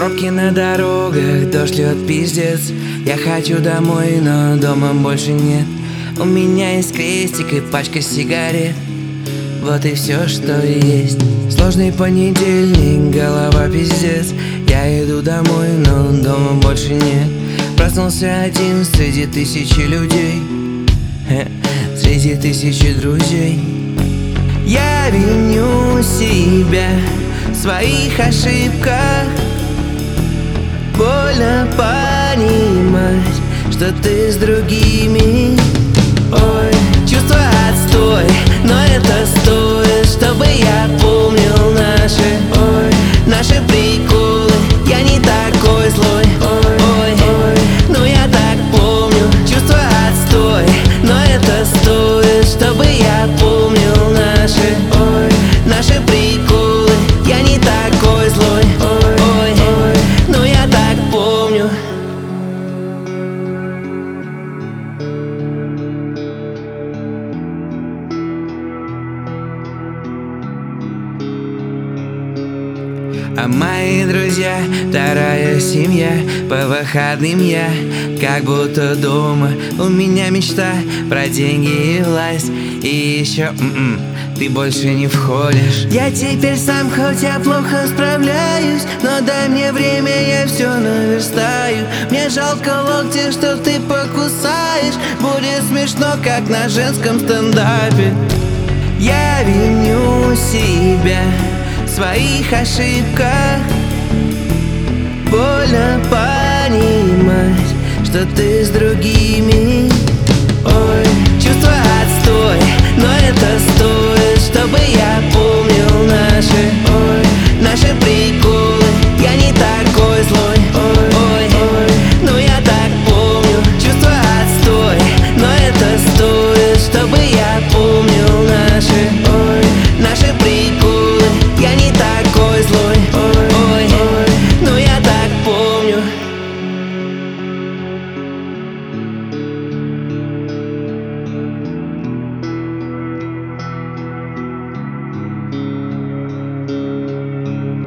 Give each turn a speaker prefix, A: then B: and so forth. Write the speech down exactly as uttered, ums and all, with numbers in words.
A: Пробки на дорогах, дождь льет пиздец. Я хочу домой, но дома больше нет. У меня есть крестик и пачка сигарет. Вот и все, что есть. Сложный понедельник, голова пиздец. Я иду домой, но дома больше нет. Проснулся один среди тысячи людей, среди тысячи друзей. Я виню себя в своих ошибках. Больно понимать, что ты с другими. Ой, чувство отстой, но это стоит, чтобы я помнил наши, ой, наши приколы. Я не такой злой, ой, ой, ой, но я так помню. Чувство отстой, но это стоит, чтобы я помнил наши, ой, наши приколы. Я не такой злой, ой, ой, ой, но я так помню. А мои друзья, вторая семья. По выходным я как будто дома. У меня мечта про деньги и власть. И еще м-м, ты больше не входишь. Я теперь сам, хоть я плохо справляюсь, но дай мне время, я все наверстаю. Мне жалко локти, что ты покусаешь. Будет смешно, как на женском стендапе. Я виню себя в своих ошибках. Больно понимать, что ты с другими.